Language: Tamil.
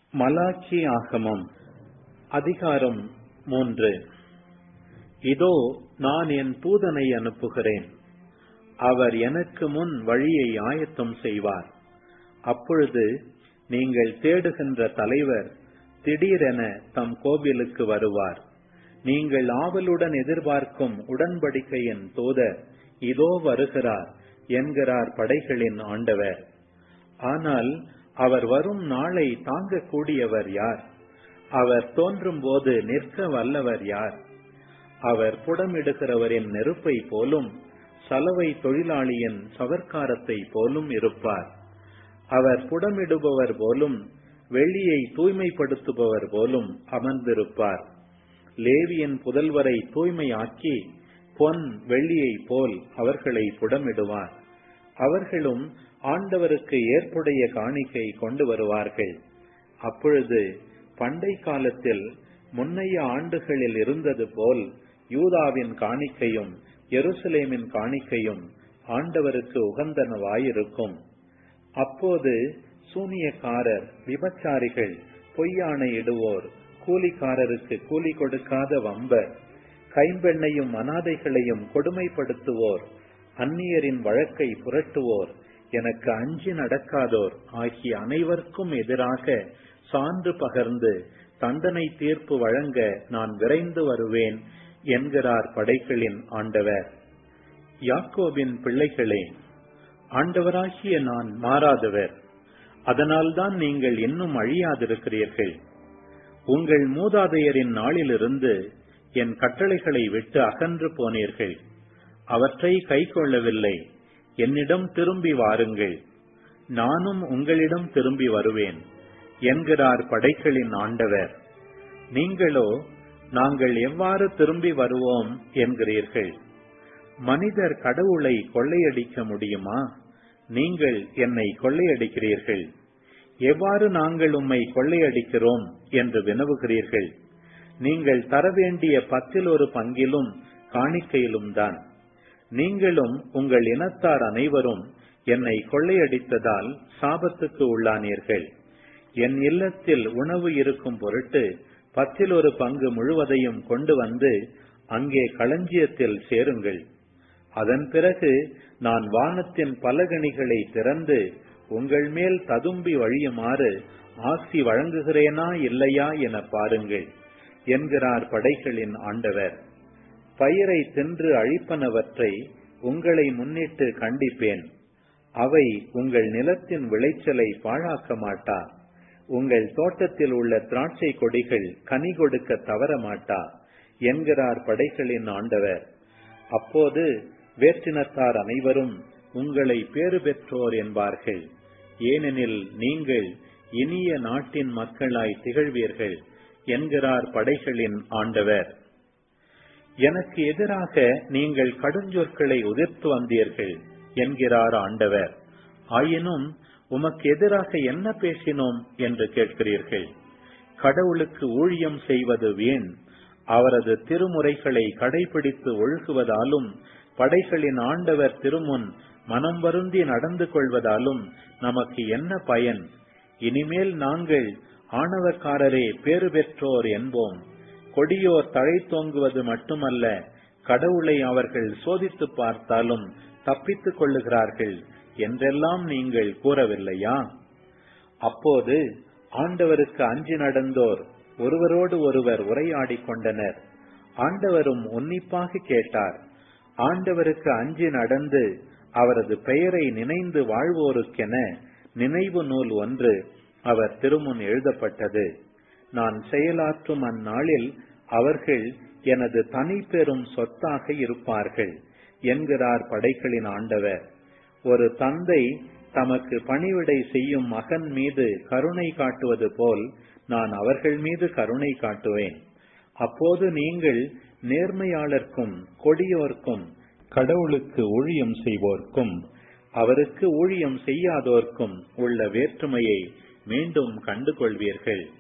மலாக்கி ஆகமம் அதிகாரம் 3. இதோ நான் என் தூதனை அனுப்புகிறேன். அவர் எனக்கு முன் வழியை ஆயத்தம் செய்வார். அப்பொழுது நீங்கள் தேடுகின்ற தலைவர் திடீரென தம் கோவிலுக்கு வருவார். நீங்கள் ஆவலுடன் எதிர்பார்க்கும் உடன்படிக்கையின் தூதர் இதோ வருகிறார் என்கிறார் படைகளின் ஆண்டவர். ஆனால் அவர் வரும் நாளை தாங்கக்கூடியவர் யார்? அவர் தோன்றும் போது நிற்க வல்லவர் யார்? அவர் புடமிடுகிறவரின் நெருப்பை போலும் சலவை தொழிலாளியின் சவர்க்காரத்தை போலும் இருப்பார். அவர் புடமிடுபவர் போலும் வெளியை தூய்மைப்படுத்துபவர் போலும் அமர்ந்திருப்பார். லேவியின் புதல்வரை தூய்மையாக்கி பொன் வெள்ளியை போல் அவர்களை புடமிடுவார். அவர்களும் ஆண்டவருக்கு ஏற்புடைய காணிக்கை கொண்டு வருவார்கள். அப்பொழுது பண்டை காலத்தில் முன்னைய ஆண்டுகளில் இருந்தது போல் யூதாவின் காணிக்கையும் எருசலேமின் காணிக்கையும் ஆண்டவருக்கு உகந்தனவாயிருக்கும். அப்போது சூனியக்காரர், விபச்சாரிகள், பொய்யானை இடுவோர், கூலிக்காரருக்கு கூலி கொடுக்காத வம்பர், கைம்பெண்ணையும் அனாதைகளையும் கொடுமைப்படுத்துவோர், அந்நியரின் வழக்கை புரட்டுவோர், எனக்கு அஞ்சி நடக்காதோர் ஆகிய அனைவருக்கும் எதிராக சான்று பகர்ந்து தண்டனை தீர்ப்பு வழங்க நான் விரைந்து வருவேன் என்கிறார் படைகளின் ஆண்டவர். யாக்கோபின் பிள்ளைகளே, ஆண்டவராகிய நான் மாறாதவர். அதனால்தான் நீங்கள் இன்னும் அழியாதிருக்கிறீர்கள். உங்கள் மூதாதையரின் நாளிலிருந்து என் கட்டளைகளை விட்டு அகன்று போனீர்கள். அவற்றை கைக்கொள்ளவில்லை. என்னிடம் திரும்பி வாருங்கள், நானும் உங்களிடம் திரும்பி வருவேன் என்கிறார் படைகளின் ஆண்டவர். நீங்களோ நாங்கள் எவ்வாறு திரும்பி வருவோம் என்கிறீர்கள். மனிதர் கடவுளை கொள்ளையடிக்க முடியுமா? நீங்கள் என்னை கொள்ளையடிக்கிறீர்கள். எவ்வாறு நாங்கள் உம்மை கொள்ளையடிக்கிறோம் என்று வினவுகிறீர்கள். நீங்கள் தர வேண்டிய 10% காணிக்கையிலும் தான். நீங்களும் உங்கள் இனத்தார் அனைவரும் என்னை கொள்ளையடித்ததால் சாபத்துக்கு உள்ளானீர்கள். என் இல்லத்தில் உணவு இருக்கும் பொருட்டு 10% முழுவதையும் கொண்டு வந்து அங்கே களஞ்சியத்தில் சேருங்கள். அதன் பிறகு நான் வானத்தின் பலகணிகளை திறந்து உங்கள் மேல் ததும்பி வழியுமாறு ஆசி வழங்குகிறேனா இல்லையா என பாருங்கள் என்கிறார் படைகளின் ஆண்டவர். பயிரை தின்று அழிப்பனவற்றை உங்களை முன்னிட்டு கண்டிப்பேன். அவை உங்கள் நிலத்தின் விளைச்சலை பாழாக்க மாட்டா. உங்கள் தோட்டத்தில் உள்ள திராட்சை கொடிகள் கனி கொடுக்க தவற மாட்டா என்கிறார் படைகளின் ஆண்டவர். அப்போது வேற்றினத்தார் அனைவரும் உங்களை பேறு பெற்றோர் என்பார்கள். ஏனெனில் நீங்கள் இனிய நாட்டின் மக்களாய் திகழ்வீர்கள் என்கிறார் படைகளின் ஆண்டவர். எனக்கு எதிராக நீங்கள் கடுஞ்சொற்களை உதிர்த்து வந்தீர்கள் என்கிறார் ஆண்டவர். ஆயினும் உமக்கு எதிராக என்ன பேசினோம் என்று கேட்கிறீர்கள். கடவுளுக்கு ஊழியம் செய்வது வீண். அவரது திருமுறைகளை கடைபிடித்து ஒழுகுவதாலும் படைகளின் ஆண்டவர் திருமுன் மனம் வருந்தி நடந்து கொள்வதாலும் நமக்கு என்ன பயன்? இனிமேல் நாங்கள் ஆணவக்காரரே பேறு பெற்றோர் என்போம். கொடியோர் தழை தோங்குவது மட்டுமல்ல, கடவுளை அவர்கள் சோதித்து பார்த்தாலும் தப்பித்துக் கொள்ளுகிறார்கள் என்றெல்லாம் நீங்கள் கூறவில்லையா? அப்போது ஆண்டவருக்கு அஞ்சி நடந்தோர் ஒருவரோடு ஒருவர் உரையாடி கொண்டனர். ஆண்டவரும் உன்னிப்பாக கேட்டார். ஆண்டவருக்கு அஞ்சி நடந்து அவரது பெயரை நினைந்து வாழ்வோருக்கென நினைவு நூல் ஒன்று அவர் திருமுன் எழுதப்பட்டது. நான் செயலாற்றும் அந்நாளில் அவர்கள் எனது தனி பெரும் சொத்தாக இருப்பார்கள் என்கிறார் படைகளின் ஆண்டவர். ஒரு தந்தை தமக்கு பணிவிடை செய்யும் மகன் மீது கருணை காட்டுவது போல் நான் அவர்கள் மீது கருணை காட்டுவேன். அப்போது நீங்கள் நேர்மையாளர்க்கும் கொடியோர்க்கும், கடவுளுக்கு ஊழியம் செய்வோர்க்கும் அவருக்கு ஊழியம் செய்யாதோர்க்கும் உள்ள வேற்றுமையை மீண்டும் கண்டுகொள்வீர்கள்.